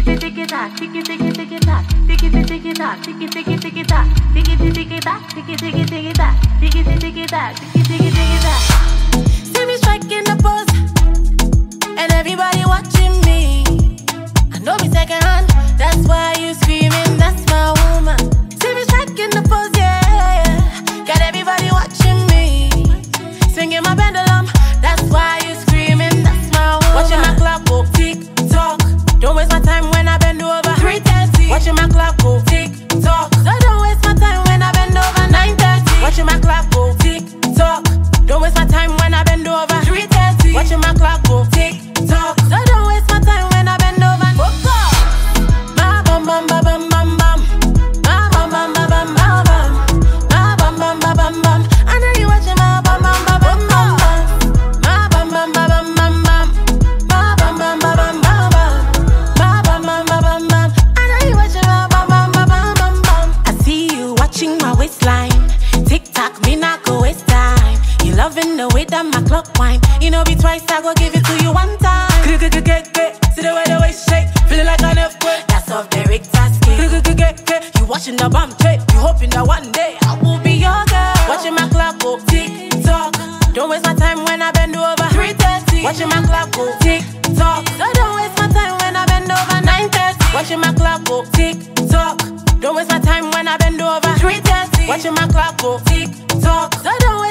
See me striking the pose, and everybody watching me. I know me second hand, that's why you screaming, that's my woman. See me striking the pose, yeah. Got everybody watching me. Swinging my pendulum, that's why you screaming, that's my woman. Watching my clock go tick tock. Don't waste my time when I bend over 3:30. Watching my clock go tick tock. So don't waste my time when I bend over 9:30. Watching my clock go tick tock. Don't waste my time when I bend over 3:30. Watching my clock go tick tock. So don't waste my time when I bend over. Ma bam bam bam bam bam bam. Ma bam bam bam bam bam bam. Ma bam bam bam bam bam. I know you watching my bam bam bam bam bam. Ma bam bam bam bam bam bam. Ma bam bam bam bam bam bam. Ma bam bam bam bam bam. I know you watching my bam bam bam bam bam bam. I see you watching my waistline. Tick tock, me not go waste time. You loving the way that my clock whine. You know be twice, I go give it to you one time. See the way the waist shake, feeling like an earthquake. That's off the Richter scale. You watching the bomb tape, you hoping that one day I will be your girl. Watching my clock go tick tock. Don't waste my time when I bend over 3:30. Watching my clock go tick tock. So don't waste my time when I bend over 9:30. Watching my clock go tick tock. Don't waste my time when I bend over 3:30. Watching my clock go tick tock. So don't waste